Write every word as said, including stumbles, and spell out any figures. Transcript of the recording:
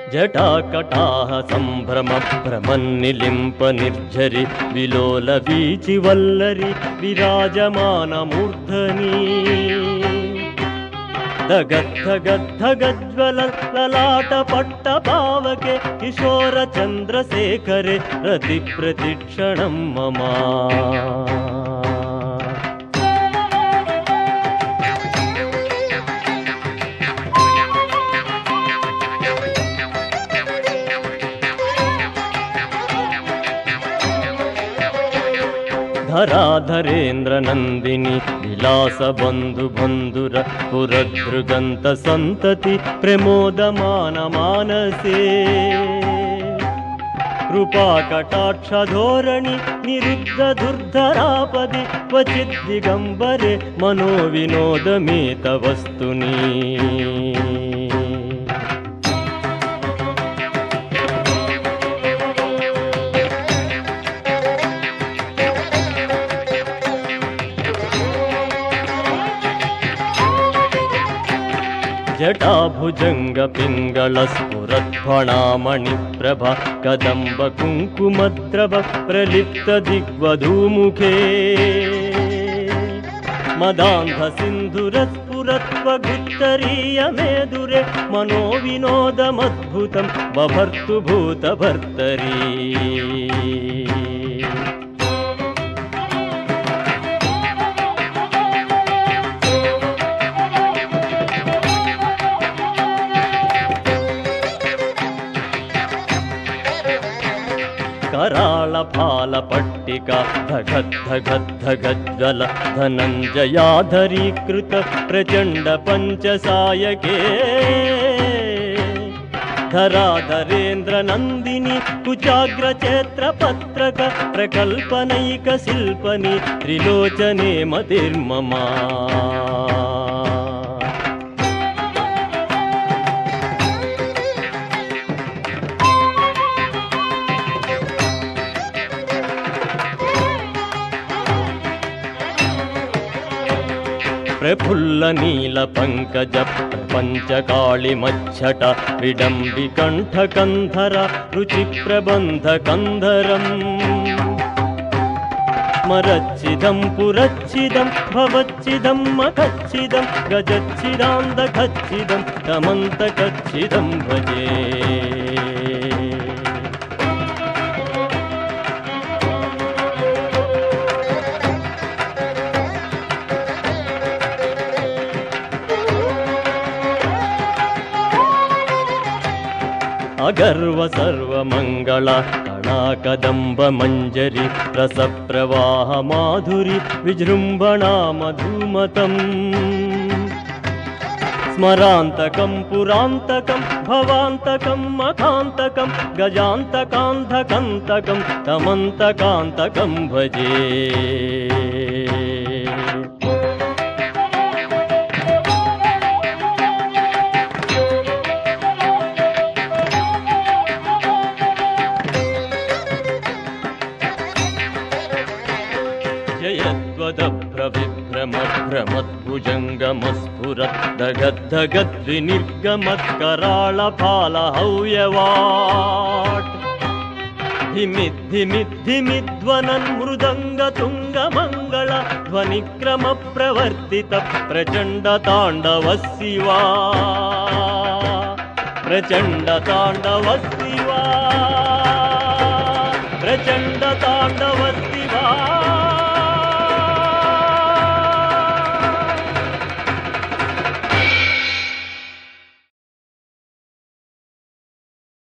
జటాకటాహ సంభ్రమ భ్రమన్నిలింప నిర్ఝరి విలోల వీచి వల్లరి విరాజమాన మూర్ధని దగద్ధగద్ధగజ్వల లలాట పట్ట పావకే కిశోర చంద్రశేఖరే రతి ప్రతిక్షణం మమా ధరాధరేంద్ర నందిని విలాస బంధు బంధుర పురదృగంత సంతతి ప్రమోదమాన మానసే కృపాకటాక్షధోరణి నిరుద్ధ దుర్ధరాపది క్వచిద్ దిగంబరే మనో వినోదమేత వస్తుని జటాభుజంగ పింగళ స్ఫురత్ఫణామణి ప్రభ కదంబ కుంకుమద్రవ ప్రలిప్త దిగ్వధూముఖే మదాంధ సింధుర స్ఫురత్వగుత్తరీయ మేదురే మనో వినోదమద్భుతం బభర్తు భూత భర్తరీ कराल फाल पट्टिका धगद्धगद्धगज्वल धनञ्जयाधरीकृत प्रचण्ड पञ्चसायके धराधरेन्द्र नन्दिनी कुचाग्रचैत्र पत्रक प्रकल्पनैक शिल्पनि त्रिलोचने मतिर्ममा प्रफुल्ल नील पंकज प्रपंच काली मच्छट विडंबि कंठ कंधर रुचि प्रबंध कंधरम स्मरच्चिदं पुरच्चिदं भवच्चिदं मखच्चिदं गजच्चिदान्दखच्चिदं तमन्तकच्चिदं भजे अगर्व सर्वमंगल कणाकदंब मंजरी रस प्रवाह माधुरी विजृंभणा मधुमतम स्मरांतकं पुरांतकं भवांतकं मखांतकं गजांतकांधकंतकं तमंतकांतकं भजे जयद्वदभ्रविभ्रमभ्रमद्भुजङ्गमस्फुरत् दगद्धगद्विनिर्गमत्कराळफालहव्यवाट् धिमिद्धिमिद्धिमिध्वनन् मृदङ्गतुङ्गमङ्गल ध्वनिक्रमप्रवर्तित प्रचण्डताण्डवशिवा प्रचण्डताण्डवशिवा प्रचण्डताण्डवशिवा